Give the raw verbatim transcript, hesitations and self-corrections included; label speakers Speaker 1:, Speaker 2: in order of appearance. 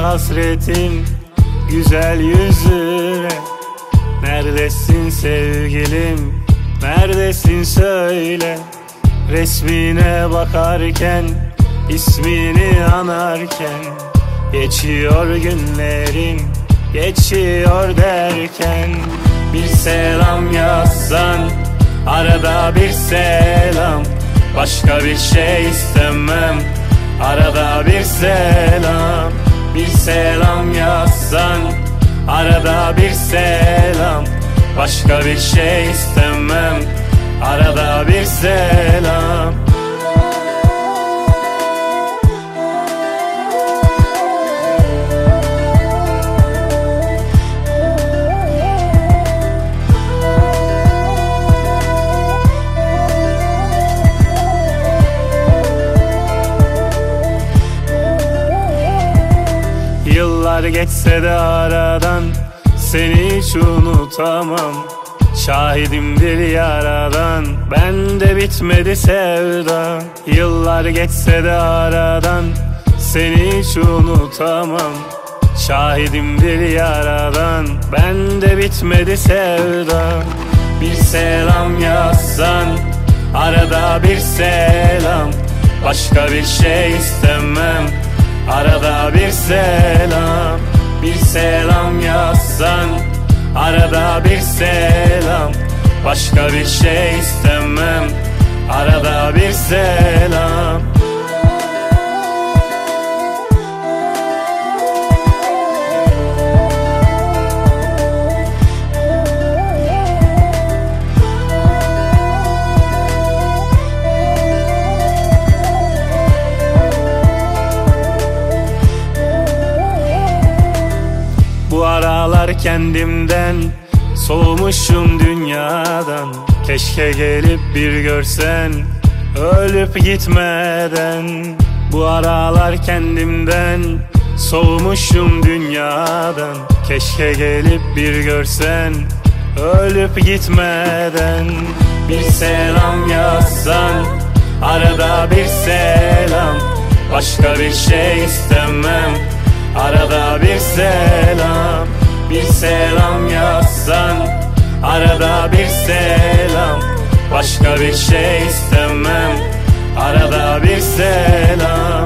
Speaker 1: hasretim güzel yüzüne. Neredesin sevgilim, neredesin söyle. Resmine bakarken, ismini anarken, geçiyor günlerim, geçiyor derken. Bir selam yazsan, arada bir selam, başka bir şey istemem, arada bir selam. Bir selam yazsan, arada bir selam, başka bir şey istemem, arada bir selam. Yıllar geçse de aradan, seni hiç unutamam. Şahidimdir yaradan, bende bitmedi sevdan. Yıllar geçse de aradan, seni hiç unutamam. Şahidimdir yaradan, bende bitmedi sevdan. Bir selam yazsan, arada bir selam, başka bir şey istemem, arada bir selam. Bir selam yazsan, arada bir selam, başka bir şey istemem, arada bir selam. Bu aralar kendimden soğumuşum dünyadan. Keşke gelip bir görsen, ölüp gitmeden. Bu aralar kendimden soğumuşum dünyadan. Keşke gelip bir görsen, ölüp gitmeden. Bir selam yazsan, arada bir selam, başka bir şey istemem, arada bir selam. Bir selam yazsan, arada bir selam, başka bir şey istemem, arada bir selam.